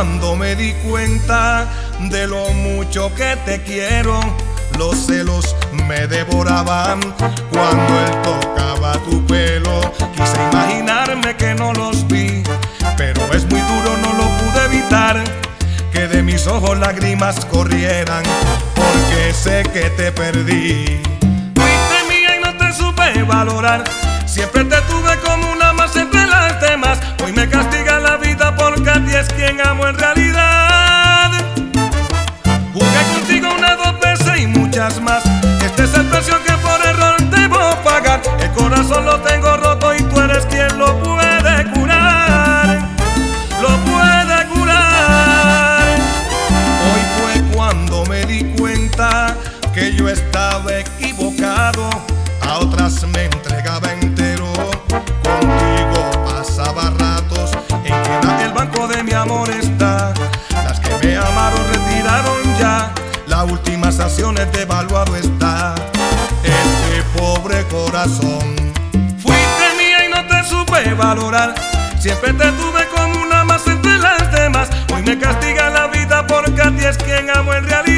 cuando me di cuenta de lo mucho que te quiero. Los celos me devoraban cuando él tocaba tu pelo. Quise imaginarme que no los vi, pero es muy duro, no lo pude evitar, que de mis ojos lágrimas corrieran, porque sé que te perdí. Fuiste mía y no te supe valorar, siempre te tuve como una más entre las demás. Hoy me castiga la vida porque a ti es quien amo en realidad. Jugué contigo una, dos veces y muchas más. Este es el precio que por error debo pagar. El corazón lo tengo roto y tú eres quien lo puede curar. Lo puede curar. Hoy fue cuando me di cuenta que yo estaba equivocado. A otras me entregaba entero. Contigo pasaba ratos en que el banco de mi amor está. Las que me amaron retiraron ya, las últimas acciones devaluado está este pobre corazón. Fuiste mía y no te supe valorar, siempre te tuve como una más entre las demás. Hoy me castiga la vida porque a ti es quien amo en realidad.